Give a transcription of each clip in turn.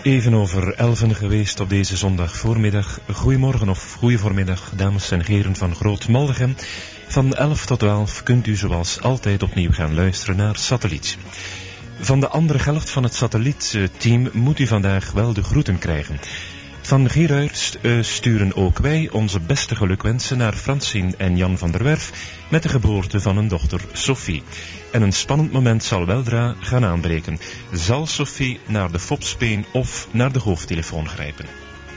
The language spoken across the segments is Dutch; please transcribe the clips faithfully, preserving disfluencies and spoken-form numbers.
Even over elven geweest op deze zondag voormiddag. Goedemorgen of goeie voormiddag, dames en heren van Groot Maldegem. Van elf tot twaalf kunt u zoals altijd opnieuw gaan luisteren naar Satelliet. Van de andere helft van het Satelliet-team moet u vandaag wel de groeten krijgen. Van hieruit uh, sturen ook wij onze beste gelukwensen naar Francine en Jan van der Werf met de geboorte van hun dochter Sophie. En een spannend moment zal weldra gaan aanbreken. Zal Sophie naar de fopspeen of naar de hoofdtelefoon grijpen?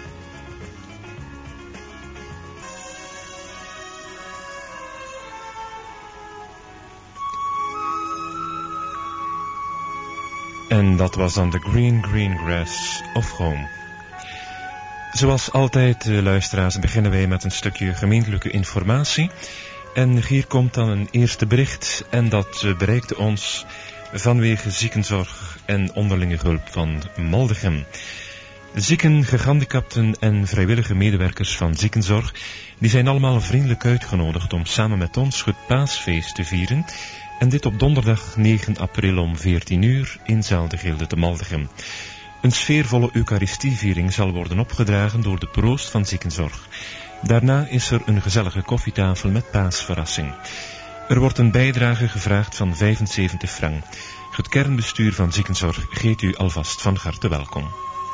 En dat was dan The Green Green Grass of Home. Zoals altijd, luisteraars, beginnen wij met een stukje gemeentelijke informatie. En hier komt dan een eerste bericht en dat bereikte ons vanwege ziekenzorg en onderlinge hulp van Maldegem. Zieken, gehandicapten en vrijwillige medewerkers van ziekenzorg, die zijn allemaal vriendelijk uitgenodigd om samen met ons het paasfeest te vieren. En dit op donderdag negen april om veertien uur in Zaal de Gilde te Maldegem. Een sfeervolle eucharistieviering zal worden opgedragen door de proost van ziekenzorg. Daarna is er een gezellige koffietafel met paasverrassing. Er wordt een bijdrage gevraagd van vijfenzeventig frank. Het kernbestuur van ziekenzorg geeft u alvast van harte welkom.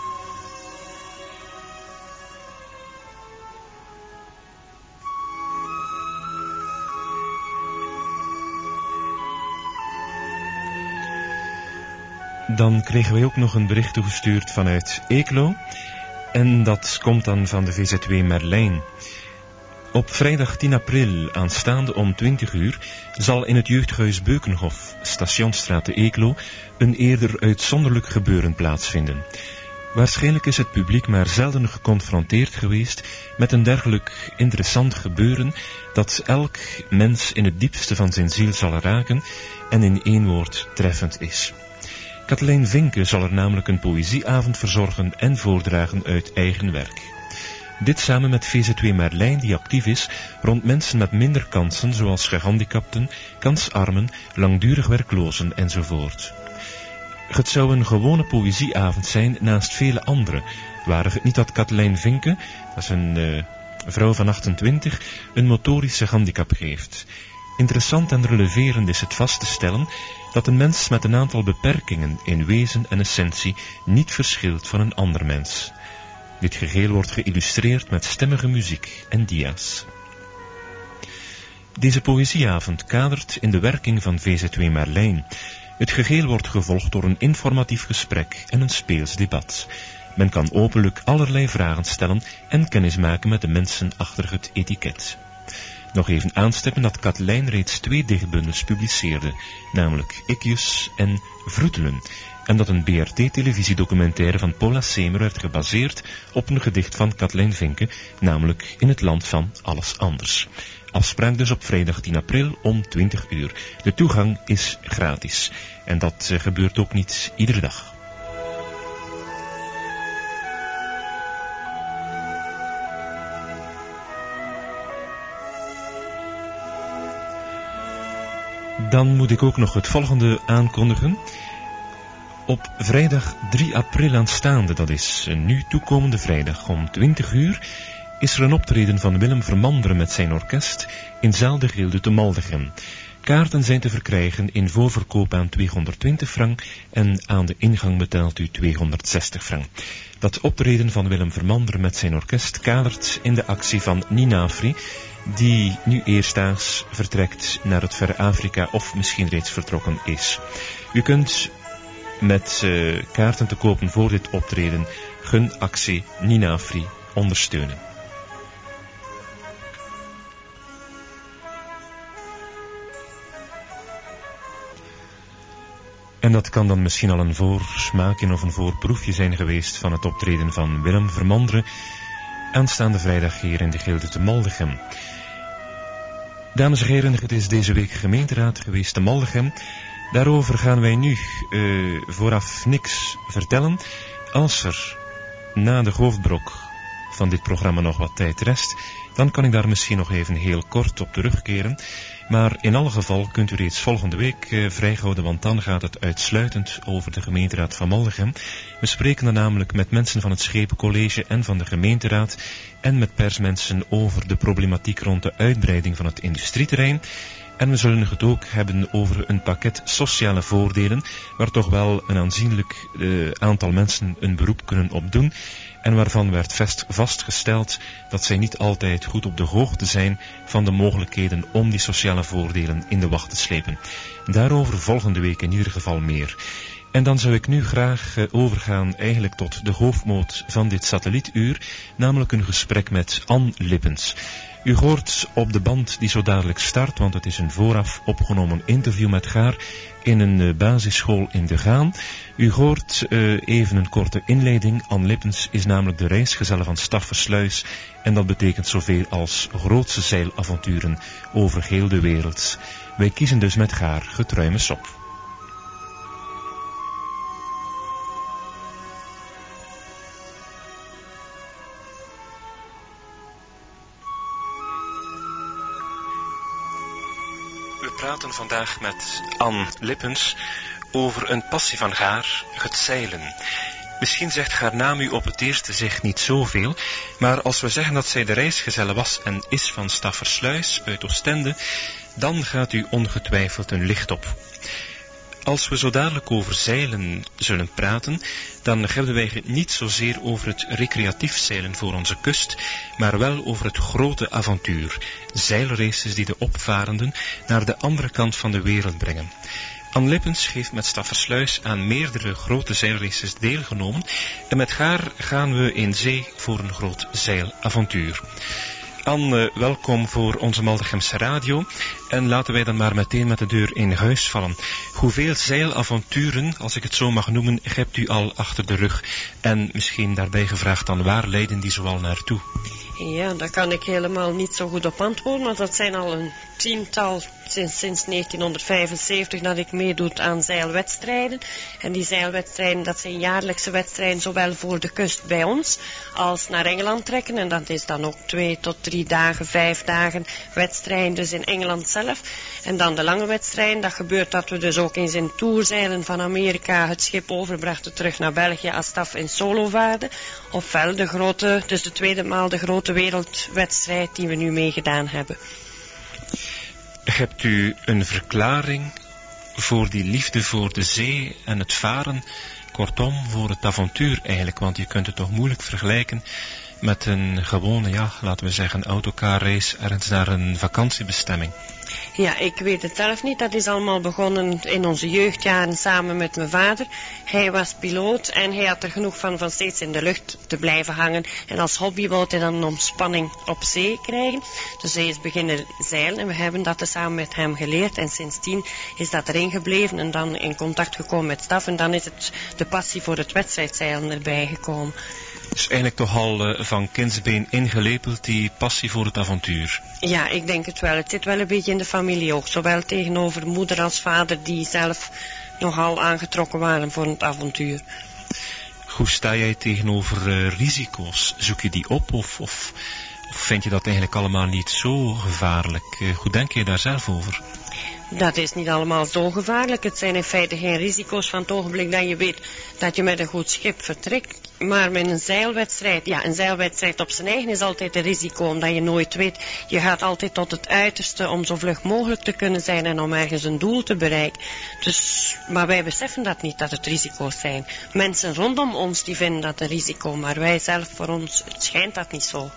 Dan kregen wij ook nog een bericht toegestuurd vanuit Eeklo. En dat komt dan van de V Z W Merlijn. Op vrijdag tien april aanstaande om twintig uur zal in het jeugdhuis Beukenhof, Stationsstraat te Eeklo, een eerder uitzonderlijk gebeuren plaatsvinden. Waarschijnlijk is het publiek maar zelden geconfronteerd geweest met een dergelijk interessant gebeuren dat elk mens in het diepste van zijn ziel zal raken en in één woord treffend is. Katelijn Vinke zal er namelijk een poëzieavond verzorgen en voordragen uit eigen werk. Dit samen met V Z W Merlijn, die actief is rond mensen met minder kansen, zoals gehandicapten, kansarmen, langdurig werklozen enzovoort. Het zou een gewone poëzieavond zijn naast vele andere, waren het niet dat Katelijn Vinke, dat is een uh, vrouw van achtentwintig, een motorische handicap heeft. Interessant en releverend is het vast te stellen dat een mens met een aantal beperkingen in wezen en essentie niet verschilt van een ander mens. Dit geheel wordt geïllustreerd met stemmige muziek en dia's. Deze poëzieavond kadert in de werking van V Z W Merlijn. Het geheel wordt gevolgd door een informatief gesprek en een speels debat. Men kan openlijk allerlei vragen stellen en kennismaken met de mensen achter het etiket. Nog even aanstippen dat Katelijn reeds twee dichtbundels publiceerde, namelijk Ikjus en Vroetelen, en dat een B R T-televisiedocumentaire van Paula Semer werd gebaseerd op een gedicht van Katelijn Vinke, namelijk In het land van alles anders. Afspraak dus op vrijdag tien april om twintig uur. De toegang is gratis en dat uh, gebeurt ook niet iedere dag. Dan moet ik ook nog het volgende aankondigen. Op vrijdag drie april aanstaande, dat is een nu toekomende vrijdag om twintig uur, is er een optreden van Willem Vermanderen met zijn orkest in Zaal de Gilde te Maldegem. Kaarten zijn te verkrijgen in voorverkoop aan tweehonderdtwintig frank en aan de ingang betaalt u tweehonderdzestig frank. Dat optreden van Willem Vermanderen met zijn orkest kadert in de actie van Ninafri, die nu eerstdaags vertrekt naar het verre Afrika of misschien reeds vertrokken is. U kunt met uh, kaarten te kopen voor dit optreden hun actie Ninafri ondersteunen. En dat kan dan misschien al een voorsmaakje of een voorproefje zijn geweest van het optreden van Willem Vermanderen aanstaande vrijdag hier in de Gilde te Maldegem. Dames en heren, het is deze week gemeenteraad geweest te Maldegem. Daarover gaan wij nu uh, vooraf niks vertellen. Als er na de hoofdbrok van dit programma nog wat tijd rest, dan kan ik daar misschien nog even heel kort op terugkeren. Maar in alle geval kunt u reeds volgende week eh, vrijhouden, want dan gaat het uitsluitend over de gemeenteraad van Maldegem. We spreken dan namelijk met mensen van het Schepencollege en van de gemeenteraad en met persmensen over de problematiek rond de uitbreiding van het industrieterrein. En we zullen het ook hebben over een pakket sociale voordelen, waar toch wel een aanzienlijk uh, aantal mensen een beroep kunnen op doen. En waarvan werd vast, vastgesteld dat zij niet altijd goed op de hoogte zijn van de mogelijkheden om die sociale voordelen in de wacht te slepen. Daarover volgende week in ieder geval meer. En dan zou ik nu graag uh, overgaan eigenlijk tot de hoofdmoot van dit satellietuur, namelijk een gesprek met Ann Lippens. U hoort op de band die zo dadelijk start, want het is een vooraf opgenomen interview met haar in een uh, basisschool in De Gaan. U hoort uh, even een korte inleiding. Ann Lippens is namelijk de reisgezelle van Staffersluis en dat betekent zoveel als grootse zeilavonturen over heel de wereld. Wij kiezen dus met haar getruime sop. We praten vandaag met Ann Lippens over een passie van haar, het zeilen. Misschien zegt haar naam u op het eerste zicht niet zoveel, maar als we zeggen dat zij de reisgezelle was en is van Staffersluis uit Oostende, dan gaat u ongetwijfeld een licht op. Als we zo dadelijk over zeilen zullen praten, dan hebben wij het niet zozeer over het recreatief zeilen voor onze kust, maar wel over het grote avontuur. Zeilraces die de opvarenden naar de andere kant van de wereld brengen. Ann Lippens heeft met Staffersluis aan meerdere grote zeilraces deelgenomen en met haar gaan we in zee voor een groot zeilavontuur. Ann, welkom voor onze Maldegemse radio en laten wij dan maar meteen met de deur in huis vallen. Hoeveel zeilavonturen, als ik het zo mag noemen, hebt u al achter de rug? En misschien daarbij gevraagd dan, waar leiden die zoal naartoe? Ja, daar kan ik helemaal niet zo goed op antwoorden, want dat zijn al een tiental sinds, sinds negentienhonderdvijfenzeventig dat ik meedoe aan zeilwedstrijden. En die zeilwedstrijden, dat zijn jaarlijkse wedstrijden, zowel voor de kust bij ons als naar Engeland trekken. En dat is dan ook twee tot drie dagen, vijf dagen wedstrijden, dus in Engeland zelf. En dan de lange wedstrijden, dat gebeurt dat we dus ook eens in toerzeilen van Amerika het schip overbrachten terug naar België als staf in solovaarden. Ofwel de grote, dus de tweede maal de grote wereldwedstrijd die we nu meegedaan hebben. Hebt u een verklaring voor die liefde voor de zee en het varen, kortom voor het avontuur eigenlijk, want je kunt het toch moeilijk vergelijken met een gewone, ja, laten we zeggen, autocarrace ergens naar een vakantiebestemming? Ja, ik weet het zelf niet. Dat is allemaal begonnen in onze jeugdjaren samen met mijn vader. Hij was piloot en hij had er genoeg van van steeds in de lucht te blijven hangen. En als hobby wou hij dan een ontspanning op zee krijgen. Dus hij is beginnen zeilen en we hebben dat dus samen met hem geleerd. En sindsdien is dat erin gebleven en dan in contact gekomen met staf. En dan is het de passie voor het wedstrijdzeilen erbij gekomen. Dus eigenlijk toch al uh, van kindsbeen ingelepeld, die passie voor het avontuur? Ja, ik denk het wel. Het zit wel een beetje in de familie ook. Zowel tegenover moeder als vader, die zelf nogal aangetrokken waren voor het avontuur. Hoe sta jij tegenover uh, risico's? Zoek je die op of, of, of vind je dat eigenlijk allemaal niet zo gevaarlijk? Uh, hoe denk je daar zelf over? Dat is niet allemaal zo gevaarlijk. Het zijn in feite geen risico's van het ogenblik dat je weet dat je met een goed schip vertrekt. Maar met een zeilwedstrijd, ja, een zeilwedstrijd op zijn eigen is altijd een risico, omdat je nooit weet. Je gaat altijd tot het uiterste om zo vlug mogelijk te kunnen zijn en om ergens een doel te bereiken. Dus, maar wij beseffen dat niet, dat het risico's zijn. Mensen rondom ons die vinden dat een risico, maar wij zelf voor ons, het schijnt dat niet zo.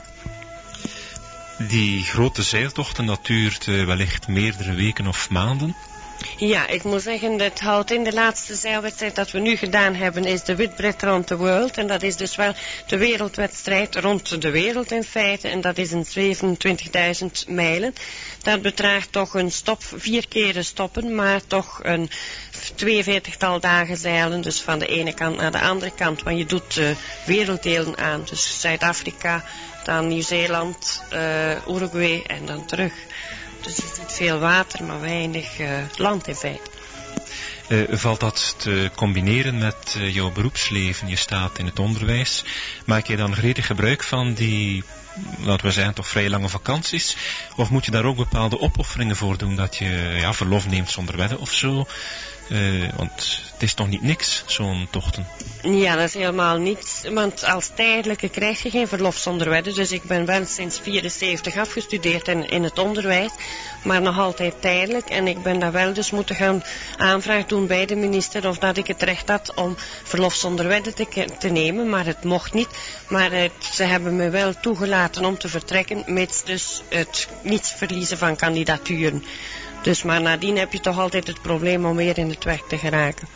Die grote zeiltochten, dat duurt uh, wellicht meerdere weken of maanden? Ja, ik moet zeggen, het houdt in de laatste zeilwedstrijd dat we nu gedaan hebben, is de Whitbread Round the World. En dat is dus wel de wereldwedstrijd rond de wereld in feite. En dat is een zevenentwintigduizend mijlen. Dat bedraagt toch een stop, vier keren stoppen, maar toch een tweeënveertigtal dagen zeilen. Dus van de ene kant naar de andere kant. Want je doet uh, werelddelen aan. Dus Zuid-Afrika, dan Nieuw-Zeeland, uh, Uruguay en dan terug. Dus je ziet veel water, maar weinig uh, land in feite. Uh, valt dat te combineren met uh, jouw beroepsleven? Je staat in het onderwijs. Maak je dan gretig gebruik van die laten we zeggen, toch vrij lange vakanties? Of moet je daar ook bepaalde opofferingen voor doen, dat je ja, verlof neemt zonder wedden of zo? Uh, want het is toch niet niks, zo'n tochten? Ja, dat is helemaal niets. Want als tijdelijke krijg je geen verlof zonder wedden. Dus ik ben wel sinds vierenzeventig afgestudeerd in, in het onderwijs. Maar nog altijd tijdelijk. En ik ben daar wel dus moeten gaan aanvraag doen bij de minister of dat ik het recht had om verlof zonder wedden te, te nemen. Maar het mocht niet. Maar het, ze hebben me wel toegelaten om te vertrekken, mits dus het niet verliezen van kandidaturen. Dus maar nadien heb je toch altijd het probleem om weer in het werk te geraken.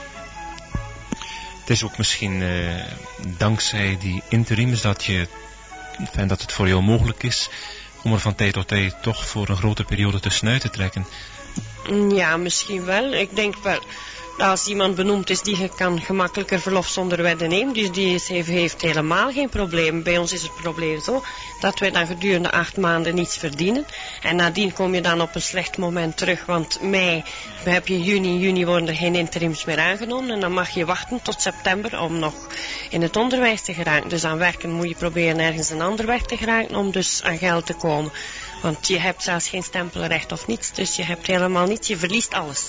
Het is ook misschien uh, dankzij die interims dat, je, enfin, dat het voor jou mogelijk is om er van tijd tot tijd toch voor een grote periode tussenuit te trekken. Ja, misschien wel. Ik denk wel, als iemand benoemd is, die kan gemakkelijker verlof zonder wedden nemen. Dus die is, heeft, heeft helemaal geen probleem. Bij ons is het probleem zo dat wij dan gedurende acht maanden niets verdienen. En nadien kom je dan op een slecht moment terug. Want mei heb je juni, juni worden er geen interims meer aangenomen. En dan mag je wachten tot september om nog in het onderwijs te geraken. Dus aan werken moet je proberen ergens een ander werk te geraken om dus aan geld te komen. Want je hebt zelfs geen stempelrecht of niets. Dus je hebt helemaal niets. Je verliest alles.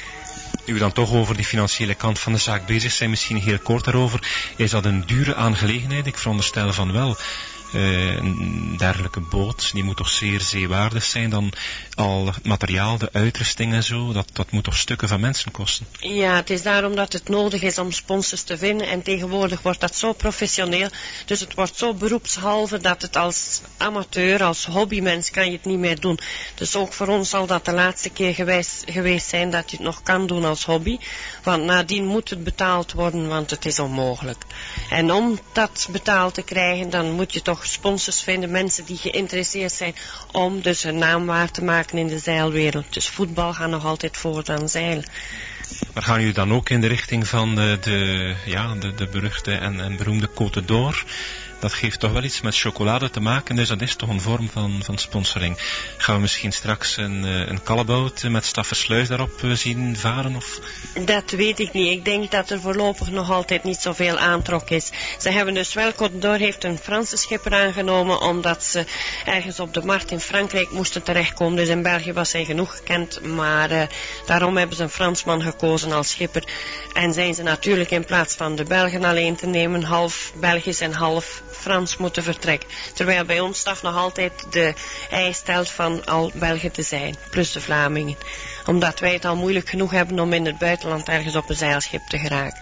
Nu we dan toch over die financiële kant van de zaak bezig zijn, misschien heel kort daarover. Is dat een dure aangelegenheid? Ik veronderstel van wel. Uh, een dergelijke boot, die moet toch zeer zeewaardig zijn, dan al het materiaal, de uitrusting en zo, dat, dat moet toch stukken van mensen kosten? Ja, het is daarom dat het nodig is om sponsors te vinden en tegenwoordig wordt dat zo professioneel, dus het wordt zo beroepshalve dat het als amateur, als hobbymens kan je het niet meer doen. Dus ook voor ons zal dat de laatste keer geweest, geweest zijn dat je het nog kan doen als hobby, want nadien moet het betaald worden, want het is onmogelijk. En om dat betaald te krijgen, dan moet je toch sponsors vinden, mensen die geïnteresseerd zijn om dus hun naam waar te maken in de zeilwereld. Dus voetbal gaat nog altijd voor dan zeilen. Maar gaan jullie dan ook in de richting van de, de, ja, de, de beruchte en, en beroemde Côte d'Or? Dat geeft toch wel iets met chocolade te maken, dus dat is toch een vorm van, van sponsoring. Gaan we misschien straks een, een kallebout met Staffersluis daarop zien varen? Of? Dat weet ik niet. Ik denk dat er voorlopig nog altijd niet zoveel aantrok is. Ze hebben dus wel, Côte d'Or heeft een Franse schipper aangenomen, omdat ze ergens op de markt in Frankrijk moesten terechtkomen. Dus in België was hij genoeg gekend, maar uh, daarom hebben ze een Fransman gekozen als schipper. En zijn ze natuurlijk in plaats van de Belgen alleen te nemen, half Belgisch en half Frans moeten vertrekken. Terwijl bij ons staf nog altijd de eis stelt van al Belgen te zijn, plus de Vlamingen. Omdat wij het al moeilijk genoeg hebben om in het buitenland ergens op een zeilschip te geraken.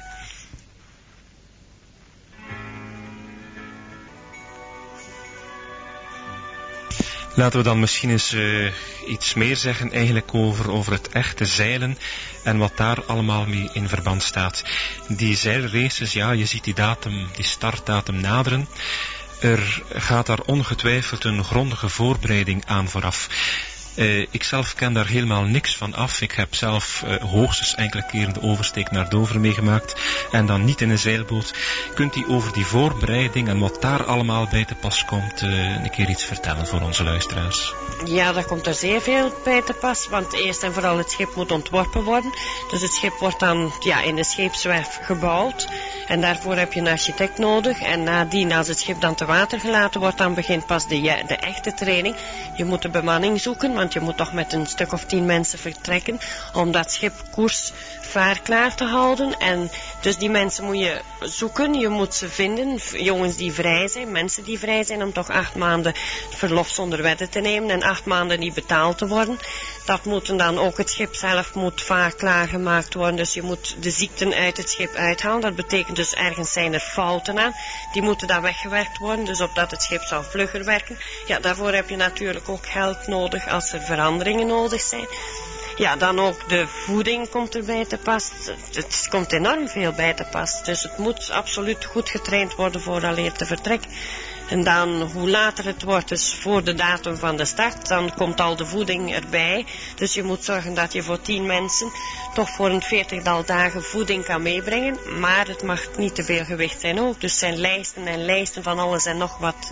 Laten we dan misschien eens uh, iets meer zeggen eigenlijk over, over het echte zeilen en wat daar allemaal mee in verband staat. Die zeilraces, ja, je ziet die datum, die startdatum naderen. Er gaat daar ongetwijfeld een grondige voorbereiding aan vooraf. Uh, ik zelf ken daar helemaal niks van af. Ik heb zelf uh, hoogstens enkele keren de oversteek naar Dover meegemaakt en dan niet in een zeilboot. Kunt u over die voorbereiding en wat daar allemaal bij te pas komt uh, een keer iets vertellen voor onze luisteraars? Ja, daar komt er zeer veel bij te pas, want eerst en vooral het schip moet ontworpen worden. Dus het schip wordt dan ja, in de scheepswerf gebouwd en daarvoor heb je een architect nodig. En nadien, als het schip dan te water gelaten wordt, dan begint pas de, de echte training. Je moet de bemanning zoeken, want je moet toch met een stuk of tien mensen vertrekken om dat schip koers vaarklaar te houden. En dus die mensen moet je zoeken, je moet ze vinden, jongens die vrij zijn, mensen die vrij zijn om toch acht maanden verlof zonder wedden te nemen en acht maanden niet betaald te worden. Dat moeten dan ook, het schip zelf moet vaarklaar gemaakt worden, dus je moet de ziekten uit het schip uithalen. Dat betekent dus ergens zijn er fouten aan, die moeten dan weggewerkt worden, dus opdat het schip zal vlugger werken. Ja, daarvoor heb je natuurlijk ook geld nodig als er veranderingen nodig zijn. Ja, dan ook de voeding komt erbij te pas. Het komt enorm veel bij te pas. Dus het moet absoluut goed getraind worden vooraleer te vertrekken. En dan, hoe later het wordt, dus voor de datum van de start, dan komt al de voeding erbij. Dus je moet zorgen dat je voor tien mensen toch voor een veertigtal dagen voeding kan meebrengen. Maar het mag niet te veel gewicht zijn ook. Dus zijn lijsten en lijsten van alles en nog wat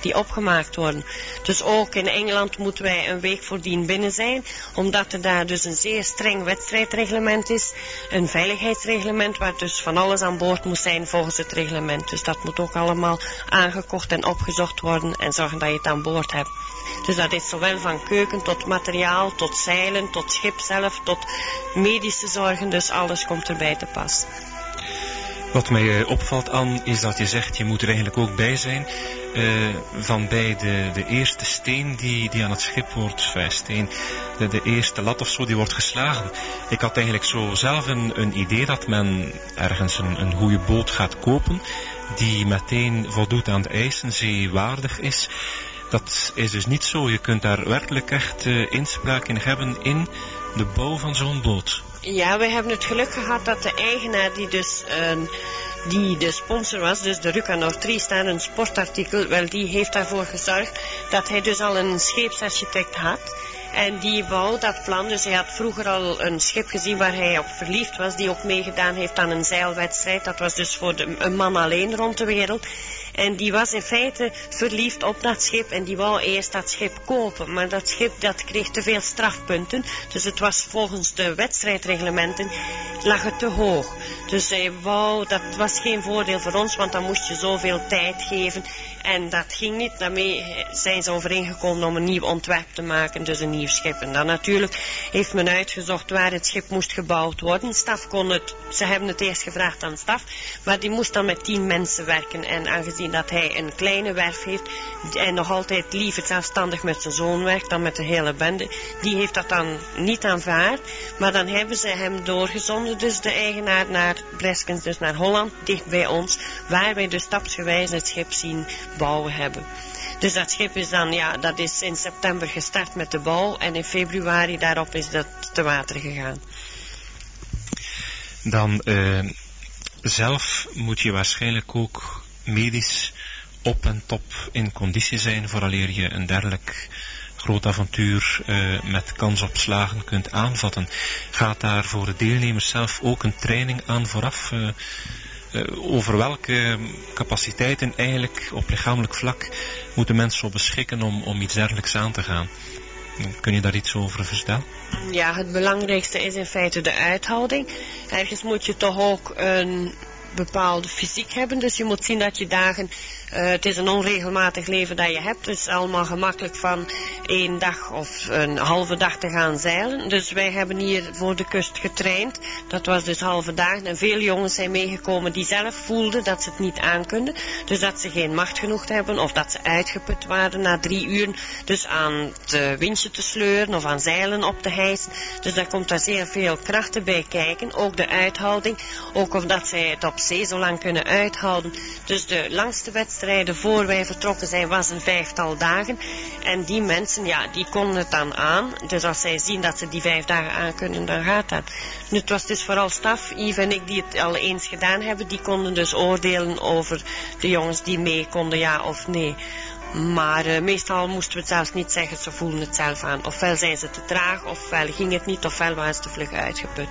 die opgemaakt worden. Dus ook in Engeland moeten wij een week voordien binnen zijn, omdat er daar dus een zeer streng wedstrijdreglement is, een veiligheidsreglement waar dus van alles aan boord moet zijn volgens het reglement. Dus dat moet ook allemaal aangekocht en opgezocht worden en zorgen dat je het aan boord hebt. Dus dat is zowel van keuken tot materiaal, tot zeilen, tot schip zelf, tot medische zorgen, dus alles komt erbij te pas. Wat mij opvalt, Anne, is dat je zegt, je moet er eigenlijk ook bij zijn. Uh, van bij de, de eerste steen die, die aan het schip wordt, uh, steen, de, de eerste lat of zo, die wordt geslagen. Ik had eigenlijk zo zelf een, een idee dat men ergens een, een goede boot gaat kopen, die meteen voldoet aan de eisen, zeewaardig is. Dat is dus niet zo. Je kunt daar werkelijk echt uh, inspraak in hebben in de bouw van zo'n boot. Ja, we hebben het geluk gehad dat de eigenaar die dus uh, die de sponsor was, dus de Rucanor Tristan, een sportartikel, wel die heeft daarvoor gezorgd dat hij dus al een scheepsarchitect had. En die wou dat plan, dus hij had vroeger al een schip gezien waar hij op verliefd was, die ook meegedaan heeft aan een zeilwedstrijd. Dat was dus voor de, een man alleen rond de wereld. En die was in feite verliefd op dat schip en die wou eerst dat schip kopen. Maar dat schip dat kreeg te veel strafpunten. Dus het was volgens de wedstrijdreglementen lag het te hoog. Dus hij wou, dat was geen voordeel voor ons, want dan moest je zoveel tijd geven. En dat ging niet. Daarmee zijn ze overeengekomen om een nieuw ontwerp te maken, dus een nieuw schip. En dan natuurlijk heeft men uitgezocht waar het schip moest gebouwd worden. Staf kon het, ze hebben het eerst gevraagd aan Staf, maar die moest dan met tien mensen werken. En aangezien dat hij een kleine werf heeft en nog altijd liever zelfstandig met zijn zoon werkt dan met de hele bende, die heeft dat dan niet aanvaard. Maar dan hebben ze hem doorgezonden, dus de eigenaar naar Breskens, dus naar Holland, dicht bij ons, waar wij dus stapsgewijs het schip zien bouwen hebben. Dus dat schip is dan, ja, dat is in september gestart met de bouw en in februari daarop is dat te water gegaan. Dan uh, zelf moet je waarschijnlijk ook medisch op en top in conditie zijn vooraleer je een dergelijk groot avontuur uh, met kans op slagen kunt aanvatten. Gaat daar voor de deelnemers zelf ook een training aan vooraf? Uh, uh, over welke capaciteiten eigenlijk op lichamelijk vlak moeten mensen zo beschikken om, om iets dergelijks aan te gaan? Kun je daar iets over vertellen? Ja, het belangrijkste is in feite de uithouding. Ergens moet je toch ook een bepaalde fysiek hebben, dus je moet zien dat je dagen, uh, het is een onregelmatig leven dat je hebt, het is allemaal gemakkelijk van één dag of een halve dag te gaan zeilen. Dus wij hebben hier voor de kust getraind, dat was dus halve dagen en veel jongens zijn meegekomen die zelf voelden dat ze het niet aankonden, dus dat ze geen macht genoeg hebben of dat ze uitgeput waren na drie uur, dus aan het windje te sleuren of aan zeilen op te hijsen. Dus daar komt daar zeer veel krachten bij kijken, ook de uithouding, ook of dat zij het op zee zo lang kunnen uithouden. Dus de langste wedstrijden voor wij vertrokken zijn was een vijftal dagen. En die mensen, ja, die konden het dan aan. Dus als zij zien dat ze die vijf dagen aan kunnen, dan gaat dat. Nu, het was dus vooral Staf, Yves en ik die het al eens gedaan hebben. Die konden dus oordelen over de jongens die mee konden, ja of nee. Maar uh, meestal moesten we het zelfs niet zeggen, ze voelen het zelf aan. Ofwel zijn ze te traag, ofwel ging het niet, ofwel waren ze te vlug uitgeput.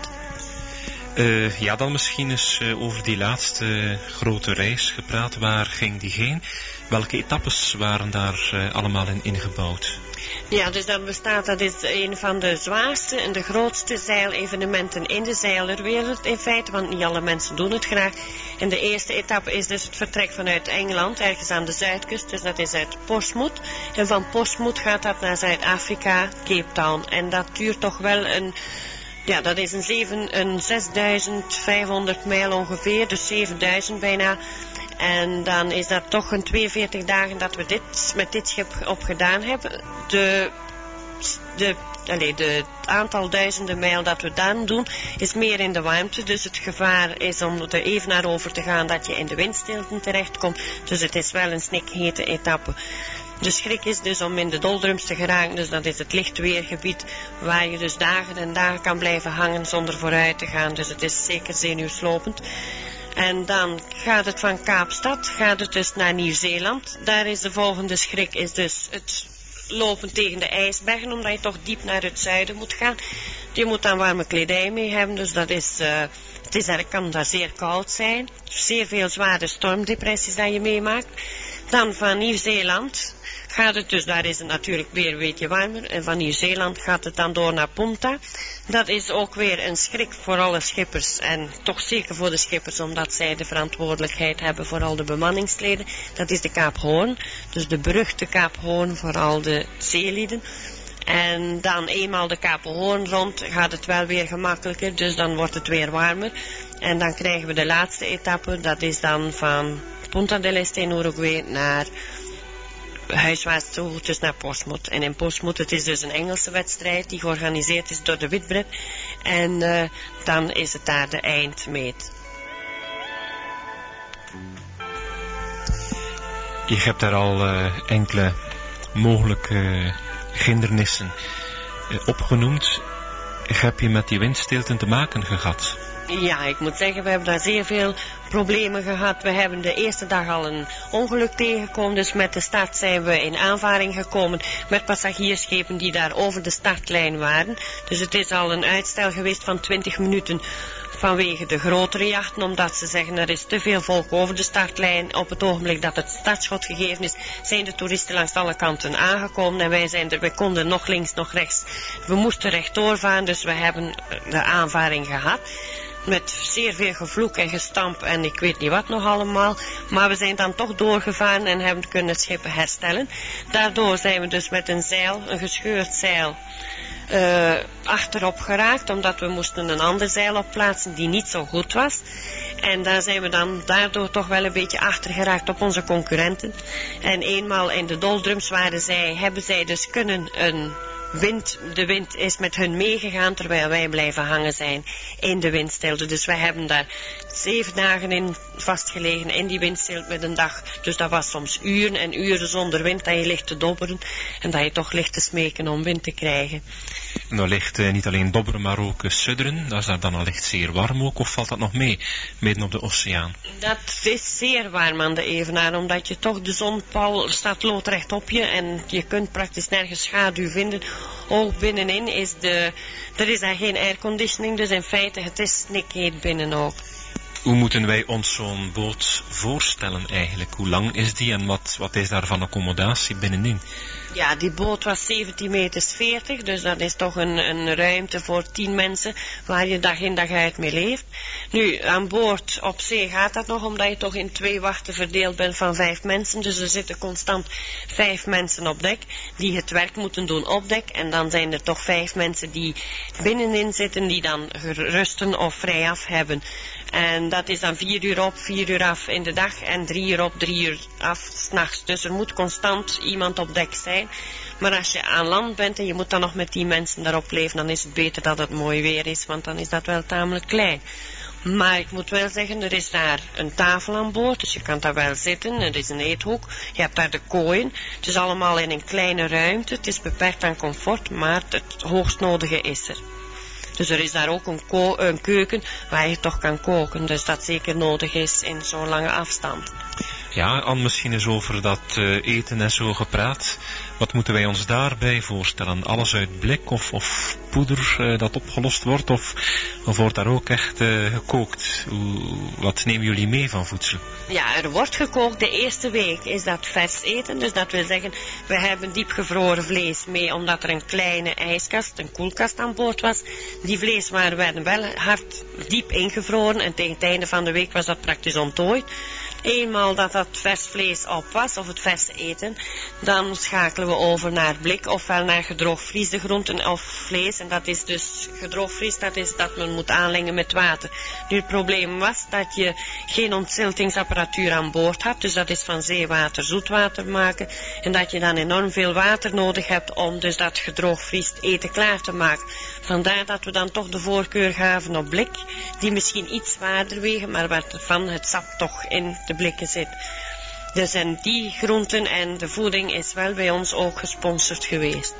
Uh, ja, dan misschien eens uh, over die laatste uh, grote reis gepraat. Waar ging die heen? Welke etappes waren daar uh, allemaal in ingebouwd? Ja, dus dat bestaat, dat is een van de zwaarste en de grootste zeilevenementen in de zeilerwereld in feite, want niet alle mensen doen het graag. En de eerste etappe is dus het vertrek vanuit Engeland, ergens aan de zuidkust, dus dat is uit Portsmouth. En van Portsmouth gaat dat naar Zuid-Afrika, Cape Town. En dat duurt toch wel een... Ja, dat is een, zeven, een zesduizend vijfhonderd mijl ongeveer, dus zevenduizend bijna. En dan is dat toch een tweeënveertig dagen dat we dit met dit schip op gedaan hebben. De, de, allez, de, het aantal duizenden mijl dat we dan doen is meer in de warmte. Dus het gevaar is om er even naar over te gaan dat je in de windstilte terechtkomt. Dus het is wel een snikhete etappe. De schrik is dus om in de doldrums te geraken, dus dat is het lichtweergebied waar je dus dagen en dagen kan blijven hangen zonder vooruit te gaan. Dus het is zeker zenuwslopend. En dan gaat het van Kaapstad, gaat het dus naar Nieuw-Zeeland. Daar is de volgende schrik is dus het lopen tegen de ijsbergen, omdat je toch diep naar het zuiden moet gaan. Je moet dan warme kledij mee hebben, dus dat is uh, Het is, er kan daar zeer koud zijn. Zeer veel zware stormdepressies dat je meemaakt. Dan van Nieuw-Zeeland gaat het, dus daar is het natuurlijk weer een beetje warmer. En van Nieuw-Zeeland gaat het dan door naar Punta. Dat is ook weer een schrik voor alle schippers. En toch zeker voor de schippers, omdat zij de verantwoordelijkheid hebben voor al de bemanningsleden. Dat is de Kaap Hoorn. Dus de beruchte Kaap Hoorn voor al de zeelieden. En dan eenmaal de Kaap Hoorn rond gaat het wel weer gemakkelijker. Dus dan wordt het weer warmer. En dan krijgen we de laatste etappe. Dat is dan van Punta del Este in Uruguay naar huiswaarts toe, dus naar Portsmouth. En in Portsmouth, het is dus een Engelse wedstrijd die georganiseerd is door de Whitbread. En uh, dan is het daar de eindmeet. Je hebt daar al uh, enkele mogelijke uh, hindernissen uh, opgenoemd. Heb je met die windstilte te maken gehad? Ja, ik moet zeggen, we hebben daar zeer veel problemen gehad. We hebben de eerste dag al een ongeluk tegengekomen. Dus met de start zijn we in aanvaring gekomen met passagiersschepen die daar over de startlijn waren. Dus het is al een uitstel geweest van twintig minuten vanwege de grotere jachten. Omdat ze zeggen er is te veel volk over de startlijn. Op het ogenblik dat het startschot gegeven is, zijn de toeristen langs alle kanten aangekomen. En wij, zijn er, wij konden nog links, nog rechts. We moesten rechtdoor varen, dus we hebben de aanvaring gehad. Met zeer veel gevloek en gestamp en ik weet niet wat nog allemaal. Maar we zijn dan toch doorgevaren en hebben kunnen het schip herstellen. Daardoor zijn we dus met een zeil, een gescheurd zeil, uh, achterop geraakt. Omdat we moesten een ander zeil opplaatsen die niet zo goed was. En daar zijn we dan daardoor toch wel een beetje achter geraakt op onze concurrenten. En eenmaal in de doldrums waren zij, hebben zij dus kunnen een wind, de wind is met hun meegegaan terwijl wij blijven hangen zijn in de windstilte. Dus wij hebben daar zeven dagen in vastgelegen in die windstilte met een dag. Dus dat was soms uren en uren zonder wind dat je ligt te dobberen en dat je toch ligt te smeken om wind te krijgen. En dan ligt uh, niet alleen dobberen, maar ook uh, sudderen. Dat is daar dan allicht zeer warm ook, of valt dat nog mee, midden op de oceaan? Dat is zeer warm aan de Evenaar, omdat je toch de zonpaal staat loodrecht op je en je kunt praktisch nergens schaduw vinden. Ook binnenin is de, er is daar geen airconditioning, dus in feite het is snikheet binnen ook. Hoe moeten wij ons zo'n boot voorstellen eigenlijk? Hoe lang is die en wat, wat is daar van accommodatie binnenin? Ja, die boot was zeventien meter veertig, dus dat is toch een, een ruimte voor tien mensen waar je dag in dag uit mee leeft. Nu, aan boord op zee gaat dat nog, omdat je toch in twee wachten verdeeld bent van vijf mensen. Dus er zitten constant vijf mensen op dek die het werk moeten doen op dek. En dan zijn er toch vijf mensen die binnenin zitten, die dan rusten of vrijaf hebben. En dat is dan vier uur op, vier uur af in de dag en drie uur op, drie uur af 's nachts. Dus er moet constant iemand op dek zijn. Maar als je aan land bent en je moet dan nog met die mensen daarop leven, dan is het beter dat het mooi weer is, want dan is dat wel tamelijk klein. Maar ik moet wel zeggen, er is daar een tafel aan boord, dus je kan daar wel zitten. Er is een eethoek, je hebt daar de kooien. Het is allemaal in een kleine ruimte, het is beperkt aan comfort, maar het hoogst nodige is er. Dus er is daar ook een, ko- een keuken waar je toch kan koken. Dus dat zeker nodig is in zo'n lange afstand. Ja, Anne, misschien eens over dat uh, eten en zo gepraat. Wat moeten wij ons daarbij voorstellen? Alles uit blik of, of poeder uh, dat opgelost wordt? Of, of wordt daar ook echt uh, gekookt? Hoe, wat nemen jullie mee van voedsel? Ja, er wordt gekookt. De eerste week is dat vers eten. Dus dat wil zeggen, we hebben diepgevroren vlees mee, omdat er een kleine ijskast, een koelkast aan boord was. Die vleeswaren werden wel hard diep ingevroren en tegen het einde van de week was dat praktisch onttooid. Eenmaal dat dat vers vlees op was, of het vers eten, dan schakelen we over naar blik, ofwel naar gedroogvriesde groenten of vlees. En dat is dus, gedroogvries, dat is dat men moet aanlengen met water. Nu, het probleem was dat je geen ontziltingsapparatuur aan boord had, dus dat is van zeewater zoetwater maken. En dat je dan enorm veel water nodig hebt om dus dat gedroogvriesd eten klaar te maken. Vandaar dat we dan toch de voorkeur gaven op blik, die misschien iets zwaarder wegen, maar waarvan het sap toch in de blikken zit. Dus en die groenten en de voeding is wel bij ons ook gesponsord geweest.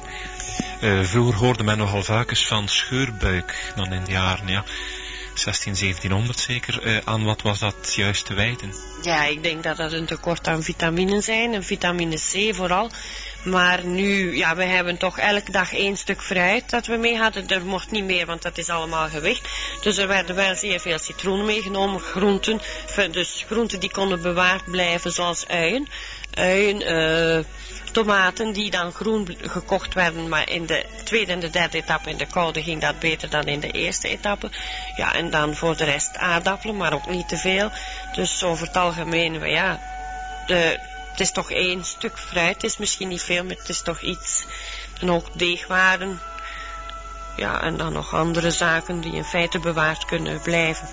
Uh, vroeger hoorde men nogal vaak eens van scheurbuik, dan in de jaren, ja, zestien, zeventienhonderd zeker. Uh, aan wat was dat juist te wijten? Ja, ik denk dat dat een tekort aan vitaminen zijn, en vitamine C vooral. Maar nu, ja, we hebben toch elke dag één stuk fruit dat we mee hadden. Er mocht niet meer, want dat is allemaal gewicht. Dus er werden wel zeer veel citroenen meegenomen, groenten. Dus groenten die konden bewaard blijven, zoals uien. Uien, uh, tomaten die dan groen gekocht werden, maar in de tweede en de derde etappe in de koude ging dat beter dan in de eerste etappe. Ja, en dan voor de rest aardappelen, maar ook niet te veel. Dus over het algemeen, ja, de, het is toch één stuk fruit, het is misschien niet veel, maar het is toch iets. En ook deegwaren, ja, en dan nog andere zaken die in feite bewaard kunnen blijven.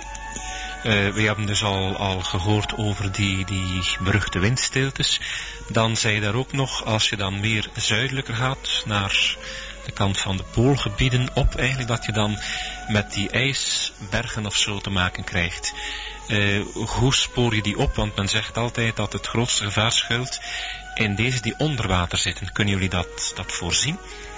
Uh, we hebben dus al, al gehoord over die, die beruchte windstiltes. Dan zei je daar ook nog, als je dan meer zuidelijker gaat, naar de kant van de poolgebieden op, eigenlijk dat je dan met die ijsbergen of zo te maken krijgt. Uh, hoe spoor je die op? Want men zegt altijd dat het grootste gevaar schuilt in deze die onder water zitten. Kunnen jullie dat, dat voorzien?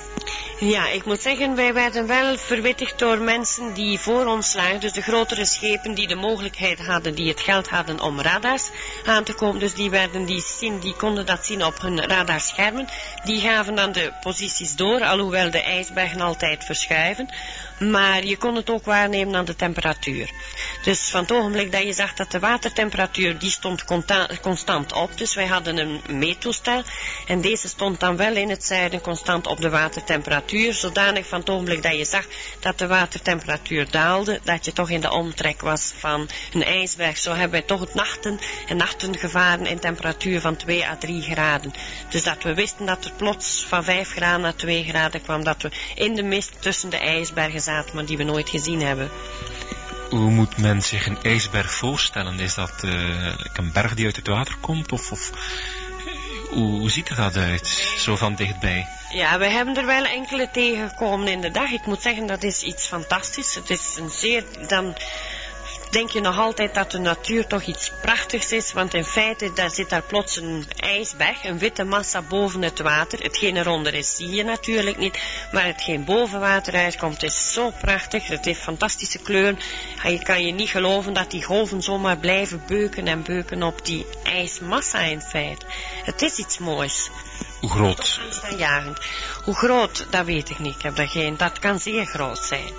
Ja, ik moet zeggen, wij werden wel verwittigd door mensen die voor ons lagen. Dus de grotere schepen die de mogelijkheid hadden, die het geld hadden om radars aan te komen. Dus die, werden die, zien, die konden dat zien op hun radarschermen. Die gaven dan de posities door, alhoewel de ijsbergen altijd verschuiven. Maar je kon het ook waarnemen aan de temperatuur. Dus van het ogenblik dat je zag dat de watertemperatuur, die stond constant op. Dus wij hadden een meettoestel. En deze stond dan wel in het zuiden constant op de watertemperatuur. Zodanig van het ogenblik dat je zag dat de watertemperatuur daalde, dat je toch in de omtrek was van een ijsberg. Zo hebben wij toch het nachten en nachtengevaren in temperatuur van twee à drie graden. Dus dat we wisten dat het plots van vijf graden naar twee graden kwam. Dat we in de mist tussen de ijsbergen zaten, maar die we nooit gezien hebben. Hoe moet men zich een ijsberg voorstellen? Is dat uh, een berg die uit het water komt? Of, of hoe, hoe ziet er dat uit, zo van dichtbij? Ja, we hebben er wel enkele tegengekomen in de dag. Ik moet zeggen, dat is iets fantastisch. Het is een zeer... Dan denk je nog altijd dat de natuur toch iets prachtigs is, want in feite daar zit daar plots een ijsberg, een witte massa boven het water. Hetgeen eronder is zie je natuurlijk niet, maar hetgeen boven water uitkomt is zo prachtig. Het heeft fantastische kleuren. Je kan je niet geloven dat die golven zomaar blijven beuken en beuken op die ijsmassa in feite. Het is iets moois. Hoe groot? Angstaanjagend. Hoe groot, dat weet ik niet. Ik heb daar geen... Dat kan zeer groot zijn.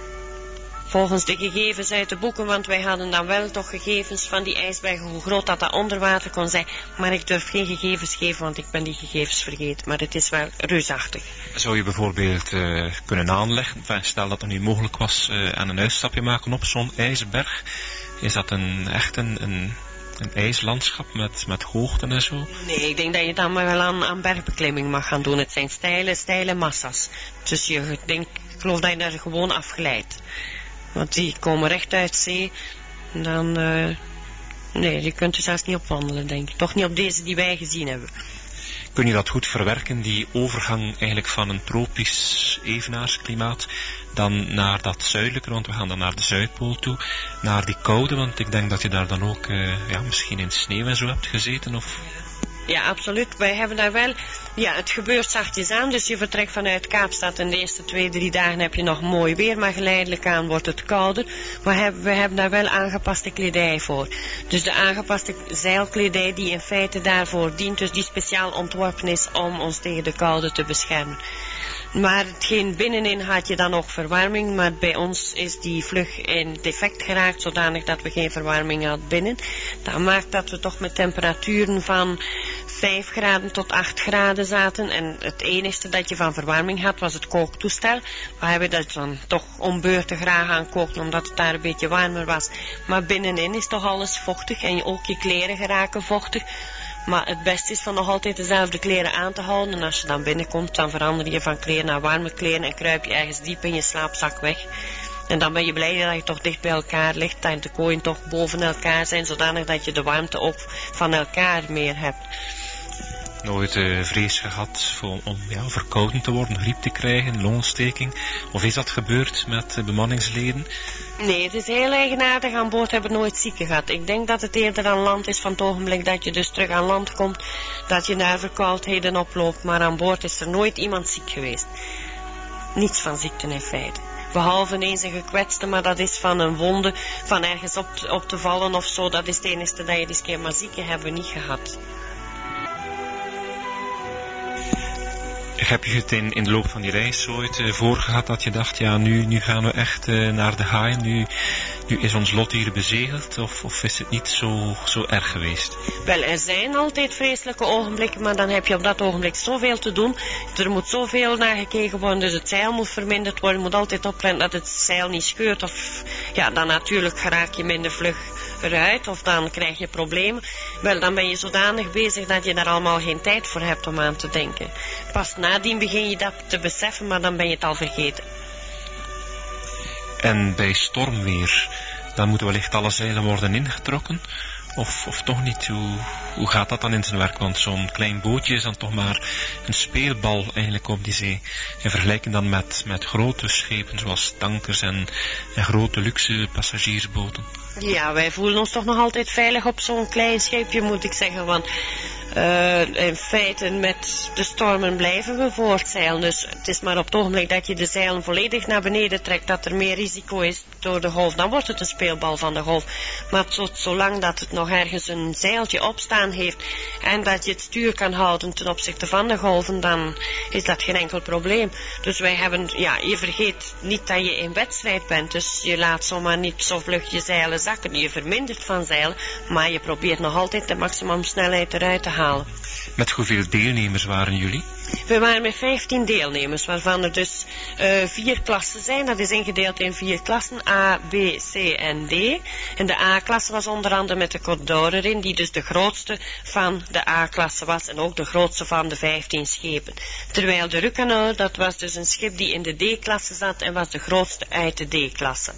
Volgens de gegevens uit de boeken, want wij hadden dan wel toch gegevens van die ijsbergen, hoe groot dat dat onder water kon zijn. Maar ik durf geen gegevens geven, want ik ben die gegevens vergeten. Maar het is wel reusachtig. Zou je bijvoorbeeld uh, kunnen aanleggen, stel dat het nu mogelijk was, uh, aan een uitstapje maken op zo'n ijsberg. Is dat een, echt een, een, een ijslandschap met, met hoogten en zo? Nee, ik denk dat je dan maar wel aan, aan bergbeklimming mag gaan doen. Het zijn steile, steile massa's. Dus je denkt, ik geloof dat je daar gewoon afglijdt. Want die komen recht uit zee. Dan, uh, nee, die kunt u zelfs niet op wandelen, denk ik. Toch niet op deze die wij gezien hebben. Kun je dat goed verwerken, die overgang eigenlijk van een tropisch evenaarsklimaat dan naar dat zuidelijke, want we gaan dan naar de Zuidpool toe, naar die koude, want ik denk dat je daar dan ook uh, ja, misschien in sneeuw en zo hebt gezeten, of... Ja, absoluut. Wij hebben daar wel... Ja, het gebeurt zachtjes aan, dus je vertrekt vanuit Kaapstad en de eerste twee, drie dagen heb je nog mooi weer, maar geleidelijk aan wordt het kouder. Maar we hebben daar wel aangepaste kledij voor. Dus de aangepaste zeilkledij die in feite daarvoor dient, dus die speciaal ontworpen is om ons tegen de koude te beschermen. Maar hetgeen binnenin had je dan nog verwarming, maar bij ons is die vlug in defect geraakt, zodanig dat we geen verwarming hadden binnen. Dat maakt dat we toch met temperaturen van vijf graden tot acht graden zaten. En het enigste dat je van verwarming had, was het kooktoestel. Waar we dat dan toch om beurten graag aan kookten, omdat het daar een beetje warmer was. Maar binnenin is toch alles vochtig en ook je kleren geraken vochtig. Maar het beste is van nog altijd dezelfde kleren aan te houden. En als je dan binnenkomt, dan verander je van kleren naar warme kleren en kruip je ergens diep in je slaapzak weg. En dan ben je blij dat je toch dicht bij elkaar ligt, dat de kooien toch boven elkaar zijn, zodanig dat je de warmte ook van elkaar meer hebt. Nooit uh, vrees gehad voor, om ja, verkouden te worden, griep te krijgen, longontsteking? Of is dat gebeurd met uh, bemanningsleden? Nee, het is heel eigenaardig. Aan boord hebben we nooit zieken gehad. Ik denk dat het eerder aan land is van het ogenblik dat je dus terug aan land komt, dat je naar verkoudheden oploopt. Maar aan boord is er nooit iemand ziek geweest. Niets van ziekten in feite. Behalve ineens een gekwetste, maar dat is van een wonde, van ergens op, op te vallen of zo. Dat is het enige dat je riskeert, maar zieken hebben we niet gehad. Heb je het in, in de loop van die reis ooit uh, voorgehad dat je dacht, ja, nu, nu gaan we echt uh, naar de haaien, nu, nu is ons lot hier bezegeld, of, of is het niet zo, zo erg geweest? Wel, er zijn altijd vreselijke ogenblikken, maar dan heb je op dat ogenblik zoveel te doen. Er moet zoveel naar gekeken worden, dus het zeil moet verminderd worden. Je moet altijd opletten dat het zeil niet scheurt, of ja, dan natuurlijk raak je minder vlug eruit, of dan krijg je problemen. Wel, dan ben je zodanig bezig dat je daar allemaal geen tijd voor hebt om aan te denken. Pas nadien begin je dat te beseffen, maar dan ben je het al vergeten. En bij stormweer, dan moeten wellicht alle zeilen worden ingetrokken? Of, of toch niet? Hoe, hoe gaat dat dan in zijn werk? Want zo'n klein bootje is dan toch maar een speelbal eigenlijk op die zee. In vergelijking dan met, met grote schepen zoals tankers en, en grote luxe passagiersboten. Ja, wij voelen ons toch nog altijd veilig op zo'n klein scheepje, moet ik zeggen. Want uh, in feite met de stormen blijven we voortzeilen. Dus het is maar op het ogenblik dat je de zeilen volledig naar beneden trekt, dat er meer risico is door de golf. Dan wordt het een speelbal van de golf. Maar tot zolang dat het nog ergens een zeiltje opstaan heeft en dat je het stuur kan houden ten opzichte van de golven, dan is dat geen enkel probleem. Dus wij hebben, ja, je vergeet niet dat je in wedstrijd bent. Dus je laat zomaar niet zo vlug je zeilen zakken. Je vermindert van zeilen, maar je probeert nog altijd de maximum snelheid eruit te halen. Met hoeveel deelnemers waren jullie? We waren met vijftien deelnemers, waarvan er dus uh, vier klassen zijn. Dat is ingedeeld in vier klassen, A, B, C en D. En de A-klasse was onder andere met de Côte d'Or erin, die dus de grootste van de A-klasse was en ook de grootste van de vijftien schepen. Terwijl de Rucaneur, dat was dus een schip die in de D-klasse zat en was de grootste uit de D-klasse.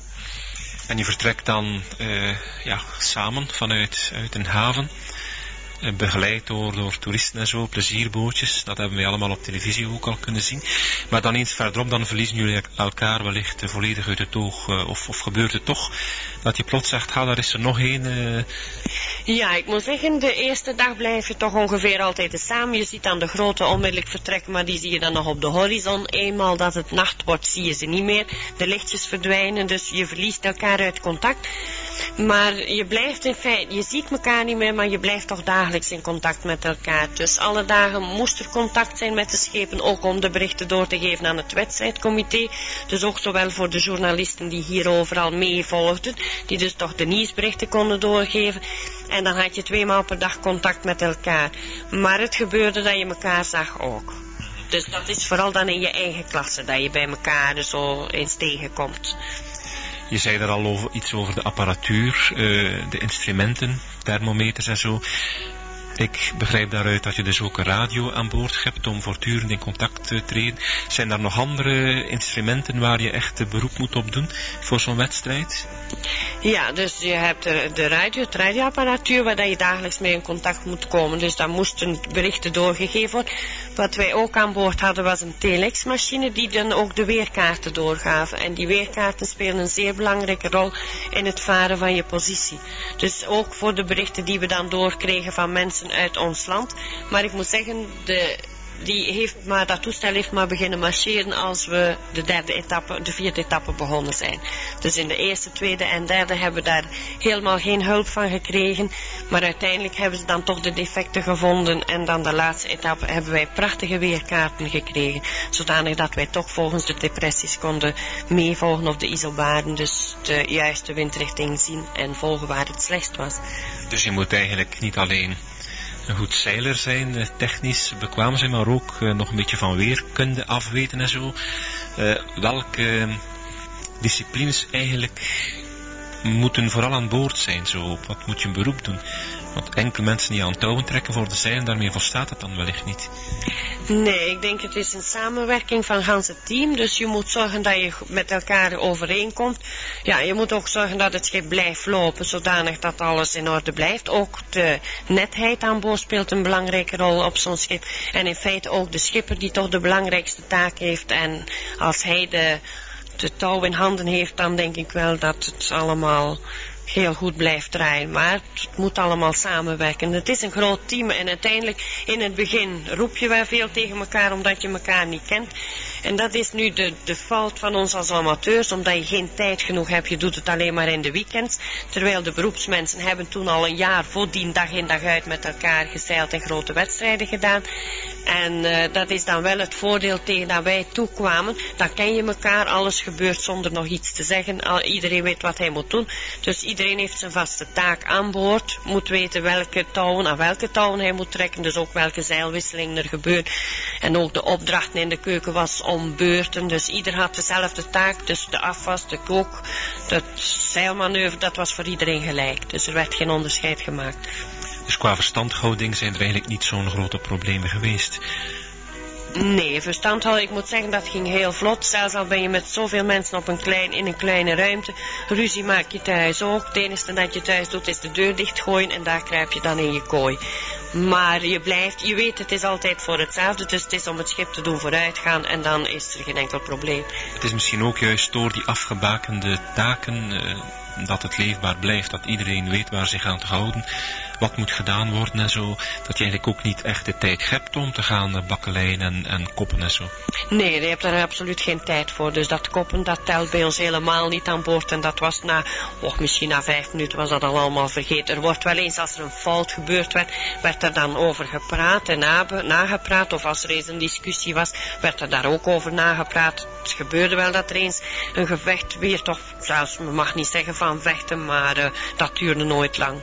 En je vertrekt dan uh, ja, samen vanuit uit een haven, uh, begeleid door, door toeristen en zo, plezierbootjes. Dat hebben we allemaal op televisie ook al kunnen zien. Maar dan eens verderop, dan verliezen jullie elkaar wellicht uh, volledig uit het oog. Uh, of, of gebeurt het toch dat je plots zegt, ha, daar is er nog één. Uh... Ja, ik moet zeggen, de eerste dag blijf je toch ongeveer altijd samen. Je ziet dan de grote onmiddellijk vertrekken, maar die zie je dan nog op de horizon. Eenmaal dat het nacht wordt, zie je ze niet meer. De lichtjes verdwijnen, dus je verliest elkaar uit contact. Maar je blijft in feite, je ziet elkaar niet meer, maar je blijft toch dagelijks in contact met elkaar. Dus alle dagen moest er contact zijn met de schepen, ook om de berichten door te geven aan het wedstrijdcomité. Dus ook zowel voor de journalisten die hier overal meevolgden, die dus toch de nieuwsberichten konden doorgeven. En dan had je twee maal per dag contact met elkaar. Maar het gebeurde dat je elkaar zag ook. Dus dat is vooral dan in je eigen klasse, dat je bij elkaar zo eens tegenkomt. Je zei er al over, iets over de apparatuur, uh, de instrumenten, thermometers en zo. Ik begrijp daaruit dat je dus ook een radio aan boord hebt om voortdurend in contact te treden. Zijn er nog andere instrumenten waar je echt beroep moet op doen voor zo'n wedstrijd? Ja, dus je hebt de, de radio, het radioapparatuur waar je dagelijks mee in contact moet komen. Dus daar moesten berichten doorgegeven worden. Wat wij ook aan boord hadden was een telexmachine die dan ook de weerkaarten doorgaven. En die weerkaarten spelen een zeer belangrijke rol in het varen van je positie. Dus ook voor de berichten die we dan doorkregen van mensen uit ons land. Maar ik moet zeggen, de, die heeft maar, dat toestel heeft maar beginnen marcheren als we de derde etappe, de vierde etappe begonnen zijn. Dus in de eerste, tweede en derde hebben we daar helemaal geen hulp van gekregen. Maar uiteindelijk hebben ze dan toch de defecten gevonden. En dan de laatste etappe hebben wij prachtige weerkaarten gekregen. Zodanig dat wij toch volgens de depressies konden meevolgen of de isobaren. Dus de juiste windrichting zien en volgen waar het slechtst was. Dus je moet eigenlijk niet alleen een goed zeiler zijn, technisch bekwaam zijn, maar ook uh, nog een beetje van weerkunde afweten en zo. Uh, welke uh, disciplines eigenlijk moeten vooral aan boord zijn? Zo, op wat moet je een beroep doen? Want enkele mensen die aan touwen trekken voor de zeilen, daarmee volstaat het dan wellicht niet. Nee, ik denk het is een samenwerking van gans het team. Dus je moet zorgen dat je met elkaar overeenkomt. Ja, je moet ook zorgen dat het schip blijft lopen, zodanig dat alles in orde blijft. Ook de netheid aan boord speelt een belangrijke rol op zo'n schip. En in feite ook de schipper die toch de belangrijkste taak heeft. En als hij de, de touw in handen heeft, dan denk ik wel dat het allemaal heel goed blijft draaien, maar het moet allemaal samenwerken. Het is een groot team en uiteindelijk in het begin roep je wel veel tegen elkaar omdat je elkaar niet kent. En dat is nu de, de fout van ons als amateurs, omdat je geen tijd genoeg hebt. Je doet het alleen maar in de weekends. Terwijl de beroepsmensen hebben toen al een jaar voordien dag in dag uit met elkaar gezeild en grote wedstrijden gedaan. En uh, dat is dan wel het voordeel tegen dat wij toekwamen. Dan ken je elkaar, alles gebeurt zonder nog iets te zeggen. Al, iedereen weet wat hij moet doen. Dus iedereen heeft zijn vaste taak aan boord. Moet weten welke touwen, aan welke touwen hij moet trekken. Dus ook welke zeilwisseling er gebeurt. En ook de opdrachten in de keuken was om beurten. Dus ieder had dezelfde taak. Dus de afwas, de kook, het zeilmanoeuvre, dat was voor iedereen gelijk. Dus er werd geen onderscheid gemaakt. Dus qua verstandhouding zijn er eigenlijk niet zo'n grote problemen geweest? Nee, verstandhouding, ik moet zeggen dat ging heel vlot. Zelfs al ben je met zoveel mensen op een klein, in een kleine ruimte. Ruzie maak je thuis ook. Het enige dat je thuis doet is de deur dichtgooien en daar kruip je dan in je kooi. Maar je blijft, je weet het is altijd voor hetzelfde. Dus het is om het schip te doen vooruitgaan en dan is er geen enkel probleem. Het is misschien ook juist door die afgebakende taken uh, dat het leefbaar blijft. Dat iedereen weet waar zich aan te houden. Wat moet gedaan worden en zo. Dat je eigenlijk ook niet echt de tijd hebt om te gaan bakkeleien en, en koppen en zo. Nee, je hebt daar absoluut geen tijd voor. Dus dat koppen, dat telt bij ons helemaal niet aan boord. En dat was na, oh, misschien na vijf minuten was dat al allemaal vergeten. Er wordt wel eens, als er een fout gebeurd werd, werd er dan over gepraat en nagepraat. Of als er eens een discussie was, werd er daar ook over nagepraat. Het gebeurde wel dat er eens een gevecht weer toch, zelfs, men mag niet zeggen van vechten, maar uh, dat duurde nooit lang.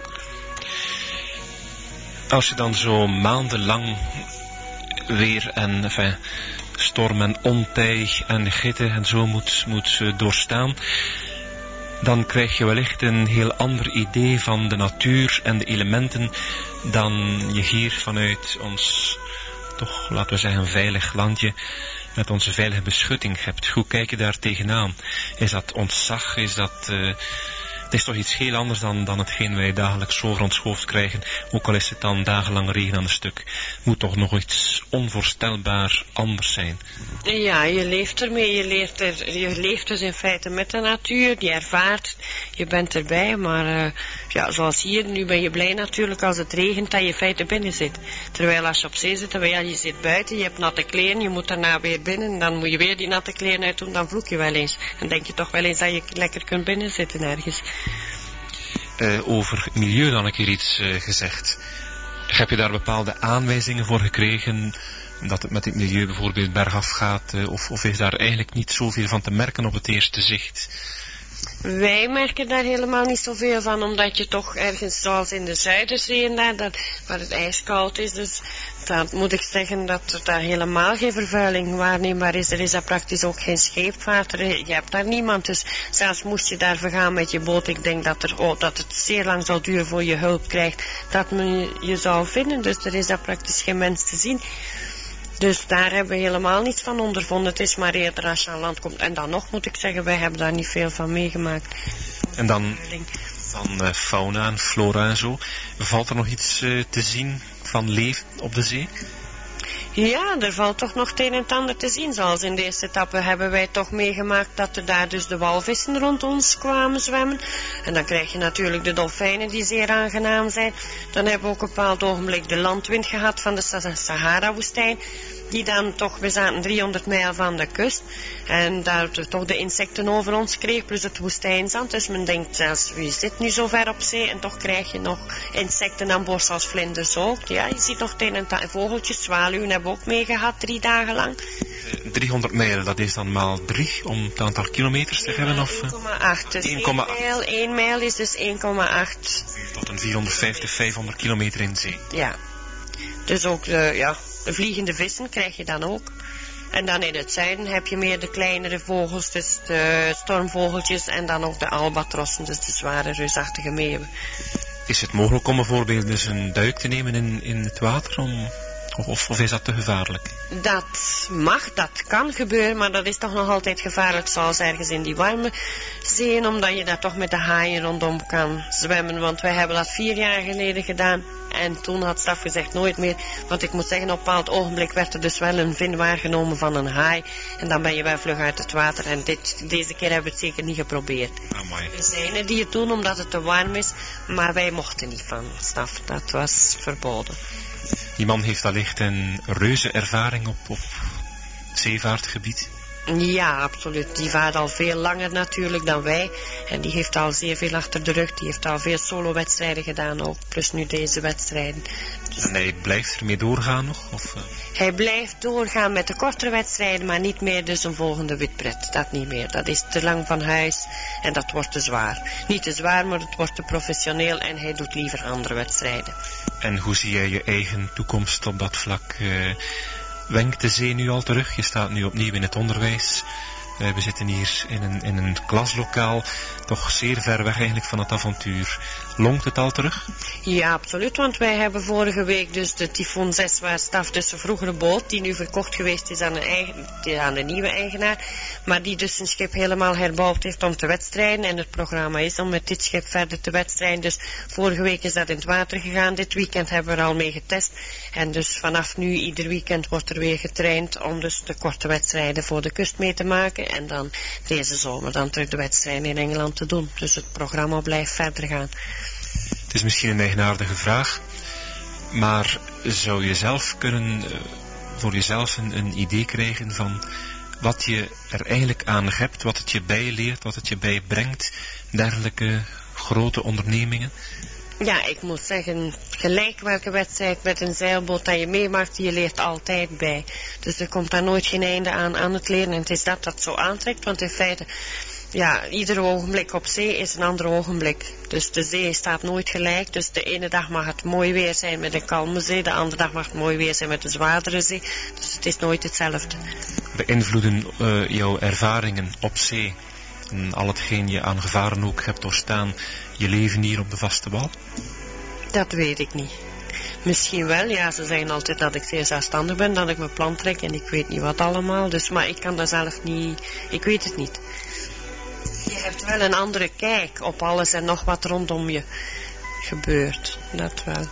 Als je dan zo maandenlang weer en enfin, storm en ontij en gitte en zo moet, moet uh, doorstaan, dan krijg je wellicht een heel ander idee van de natuur en de elementen dan je hier vanuit ons, toch laten we zeggen, veilig landje met onze veilige beschutting hebt. Hoe kijk je daar tegenaan? Is dat ontzag? Is dat... Uh, Het is toch iets heel anders dan, dan hetgeen wij dagelijks over ons hoofd krijgen. Ook al is het dan dagenlang regen aan een stuk. Het moet toch nog iets onvoorstelbaar anders zijn. Ja, je leeft ermee. Je, leert er, je leeft dus in feite met de natuur. Je ervaart, je bent erbij. Maar uh, ja, zoals hier, nu ben je blij natuurlijk als het regent dat je in feite binnen zit. Terwijl als je op zee zit, dan ja, je zit buiten, je hebt natte kleren, je moet daarna weer binnen. Dan moet je weer die natte kleren uitdoen, dan vloek je wel eens. Dan denk je toch wel eens dat je lekker kunt binnen zitten ergens. Uh, over milieu dan een keer iets uh, gezegd. Heb je daar bepaalde aanwijzingen voor gekregen dat het met het milieu bijvoorbeeld bergaf gaat? Uh, of, of is daar eigenlijk niet zoveel van te merken op het eerste zicht? Wij merken daar helemaal niet zoveel van, omdat je toch ergens zoals in de Zuiderzee en daar, dat, waar het ijskoud is, dus dat moet ik zeggen dat er daar helemaal geen vervuiling waarneembaar is. Er is daar praktisch ook geen scheepvaart, je hebt daar niemand, dus zelfs moest je daar vergaan met je boot, ik denk dat, er, oh, dat het zeer lang zal duren voor je hulp krijgt, dat men je, je zou vinden, dus er is daar praktisch geen mens te zien. Dus daar hebben we helemaal niets van ondervonden. Het is maar eerder als je aan land komt. En dan nog moet ik zeggen, wij hebben daar niet veel van meegemaakt. En dan van uh, fauna en flora en zo. Valt er nog iets uh, te zien van leven op de zee? Ja, er valt toch nog het een en het ander te zien. Zoals in de eerste etappe hebben wij toch meegemaakt dat er daar dus de walvissen rond ons kwamen zwemmen. En dan krijg je natuurlijk de dolfijnen die zeer aangenaam zijn. Dan hebben we ook op een bepaald ogenblik de landwind gehad van de Sahara-woestijn. Die dan toch, we zaten driehonderd mijl van de kust. En daar toch de insecten over ons kreeg, plus het woestijnzand. Dus men denkt zelfs, wie zit nu zo ver op zee? En toch krijg je nog insecten aan boord, zoals vlinders ook. Ja, je ziet nog het een en het ander. Vogeltjes, zwaluwen hebben we ook meegehad, drie dagen lang. driehonderd mijl, dat is dan maal drie om het aantal kilometers te hebben? Of één komma acht. Dus één mijl, één mijl is dus één komma acht. Tot een vierhonderdvijftig, vijfhonderd kilometer in zee. Ja. Dus ook de, ja, de vliegende vissen krijg je dan ook. En dan in het zuiden heb je meer de kleinere vogels, dus de stormvogeltjes en dan ook de albatrossen, dus de zware reusachtige meeuwen. Is het mogelijk om bijvoorbeeld dus een duik te nemen in, in het water om... Of, of is dat te gevaarlijk? Dat mag, dat kan gebeuren, maar dat is toch nog altijd gevaarlijk, zoals ergens in die warme zeeën, omdat je daar toch met de haaien rondom kan zwemmen. Want wij hebben dat vier jaar geleden gedaan en toen had Staf gezegd nooit meer. Want ik moet zeggen, op een bepaald ogenblik werd er dus wel een vin waargenomen van een haai. En dan ben je wel vlug uit het water en dit, deze keer hebben we het zeker niet geprobeerd. Amai. Er zijn er die het doen omdat het te warm is, maar wij mochten niet van Staf. Dat was verboden. Die man heeft allicht een reuze ervaring op, op zeevaartgebied? Ja, absoluut. Die vaart al veel langer natuurlijk dan wij. En die heeft al zeer veel achter de rug. Die heeft al veel solo-wedstrijden gedaan ook. Plus nu deze wedstrijden. Dus en hij blijft ermee doorgaan nog? Of, uh... Hij blijft doorgaan met de kortere wedstrijden, maar niet meer dus een volgende witpret. Dat niet meer. Dat is te lang van huis en dat wordt te zwaar. Niet te zwaar, maar het wordt te professioneel en hij doet liever andere wedstrijden. En hoe zie jij je eigen toekomst op dat vlak? Uh... Wenkt de zee nu al terug? Je staat nu opnieuw in het onderwijs. Uh, we zitten hier in een, in een klaslokaal, toch zeer ver weg eigenlijk van het avontuur. Longt het al terug? Ja, absoluut, want wij hebben vorige week dus de Typhoon zes waar staf, dus een vroegere boot, die nu verkocht geweest is aan de, eigen, aan de nieuwe eigenaar, maar die dus zijn schip helemaal herbouwd heeft om te wedstrijden. En het programma is om met dit schip verder te wedstrijden. Dus vorige week is dat in het water gegaan, dit weekend hebben we er al mee getest. En dus vanaf nu, ieder weekend wordt er weer getraind om dus de korte wedstrijden voor de kust mee te maken. En dan deze zomer dan terug de wedstrijden in Engeland te doen. Dus het programma blijft verder gaan. Het is misschien een eigenaardige vraag, maar zou je zelf kunnen, voor jezelf een, een idee krijgen van wat je er eigenlijk aan hebt, wat het je bijleert, wat het je bijbrengt, dergelijke grote ondernemingen? Ja, ik moet zeggen, gelijk welke wedstrijd met een zeilboot dat je meemaakt, je leert altijd bij. Dus er komt daar nooit geen einde aan aan het leren. En het is dat dat zo aantrekt, want in feite, ja, ieder ogenblik op zee is een ander ogenblik. Dus de zee staat nooit gelijk. Dus de ene dag mag het mooi weer zijn met een kalme zee, de andere dag mag het mooi weer zijn met een zwaardere zee. Dus het is nooit hetzelfde. Beïnvloeden uh, jouw ervaringen op zee en al hetgeen je aan gevaren ook hebt doorstaan, je leven hier op de vaste wal? Dat weet ik niet. Misschien wel, ja, ze zeggen altijd dat ik zeer zelfstandig ben, dat ik mijn plan trek en ik weet niet wat allemaal. Dus, maar ik kan dat zelf niet, ik weet het niet. Je hebt wel een andere kijk op alles en nog wat rondom je gebeurt, dat wel.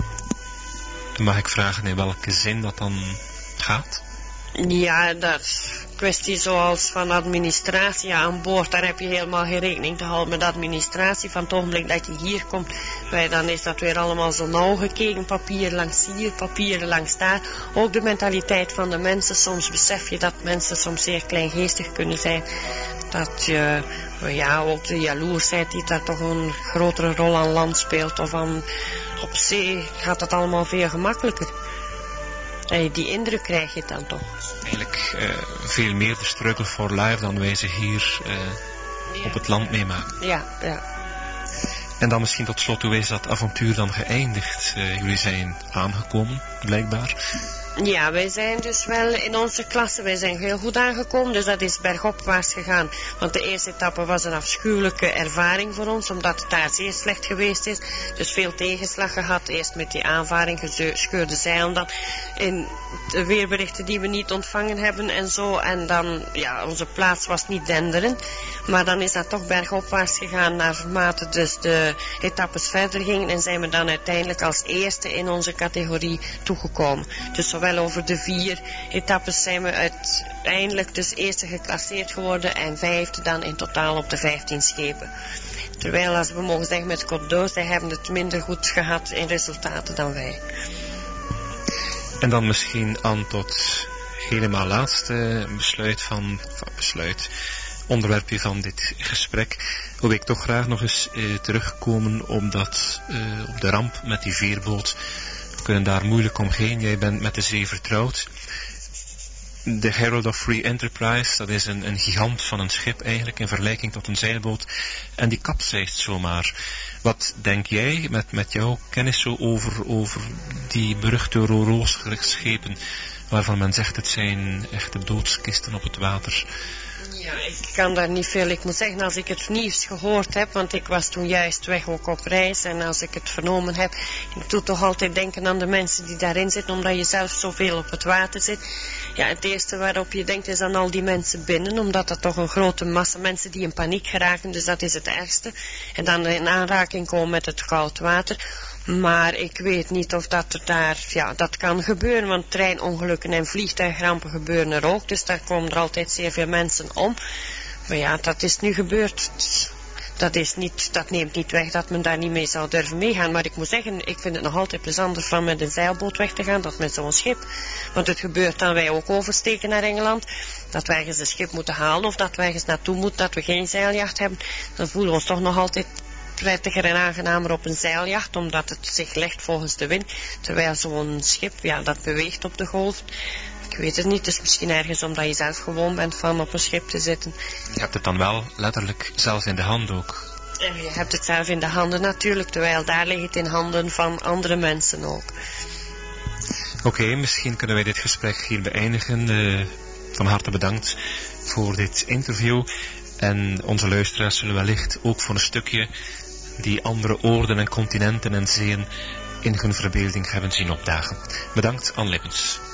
Mag ik vragen in welke zin dat dan gaat? Ja, dat is kwestie zoals van administratie aan boord, daar heb je helemaal geen rekening te houden met administratie. Van het ogenblik dat je hier komt, dan is dat weer allemaal zo nauw gekeken, papier langs hier, papieren langs daar. Ook de mentaliteit van de mensen, soms besef je dat mensen soms zeer kleingeestig kunnen zijn. Dat je, ja, ook de jaloersheid die daar toch een grotere rol aan land speelt of aan, op zee gaat dat allemaal veel gemakkelijker. En die indruk krijg je dan toch. Eigenlijk uh, veel meer de struggle for life dan wij ze hier uh, ja. op het land meemaken. Ja, ja. En dan misschien tot slot, hoe is dat avontuur dan geëindigd? Uh, jullie zijn aangekomen, blijkbaar. Ja, wij zijn dus wel in onze klasse, wij zijn heel goed aangekomen, dus dat is bergopwaarts gegaan. Want de eerste etappe was een afschuwelijke ervaring voor ons, omdat het daar zeer slecht geweest is. Dus veel tegenslag gehad, eerst met die aanvaring, gescheurde zeilen dan, in de weerberichten die we niet ontvangen hebben en zo. En dan, ja, onze plaats was niet denderend, maar dan is dat toch bergopwaarts gegaan, naarmate dus de etappes verder gingen en zijn we dan uiteindelijk als eerste in onze categorie toegekomen. Dus zowel over de vier etappes zijn we uiteindelijk dus eerste geclasseerd geworden en vijfde dan in totaal op de vijftien schepen. Terwijl, als we mogen zeggen met Côte d'Or, zij hebben het minder goed gehad in resultaten dan wij. En dan misschien aan tot helemaal laatste besluit van, van besluit, onderwerpje van dit gesprek, wil ik toch graag nog eens eh, terugkomen op, dat, eh, op de ramp met die veerboot. We kunnen daar moeilijk omheen. Jij bent met de zee vertrouwd. De Herald of Free Enterprise, dat is een, een gigant van een schip eigenlijk, in vergelijking tot een zeilboot. En die kapseist zomaar. Wat denk jij met, met jouw kennis zo over, over die beruchte Roroos-schepen, waarvan men zegt het zijn echte doodskisten op het water? Ja, ik kan daar niet veel. Ik moet zeggen, als ik het nieuws gehoord heb, want ik was toen juist weg ook op reis, en als ik het vernomen heb, ik doe toch altijd denken aan de mensen die daarin zitten, omdat je zelf zoveel op het water zit. Ja, het eerste waarop je denkt is aan al die mensen binnen, omdat dat toch een grote massa mensen die in paniek geraken, dus dat is het ergste. En dan in aanraking komen met het koud water. Maar ik weet niet of dat er daar, ja, dat kan gebeuren, want treinongelukken en vliegtuigrampen gebeuren er ook, dus daar komen er altijd zeer veel mensen om. Maar ja, dat is nu gebeurd. dat, is niet, dat neemt niet weg dat men daar niet mee zou durven meegaan. Maar ik moet zeggen, ik vind het nog altijd plezanter van met een zeilboot weg te gaan dan met zo'n schip. Want het gebeurt dan wij ook oversteken naar Engeland, dat wij ergens een schip moeten halen of dat wij ergens naartoe moeten, dat we geen zeiljacht hebben. Dan voelen we ons toch nog altijd prettiger en aangenamer op een zeiljacht, omdat het zich legt volgens de wind. Terwijl zo'n schip, ja, dat beweegt op de golf. Ik weet het niet, het is misschien ergens omdat je zelf gewoon bent van op een schip te zitten. Je hebt het dan wel letterlijk zelf in de hand ook. En je hebt het zelf in de handen natuurlijk, terwijl daar ligt het in handen van andere mensen ook. Oké, okay, misschien kunnen wij dit gesprek hier beëindigen. Uh, van harte bedankt voor dit interview. En onze luisteraars zullen wellicht ook voor een stukje die andere oorden en continenten en zeeën in hun verbeelding hebben zien opdagen. Bedankt, Anne Lippens.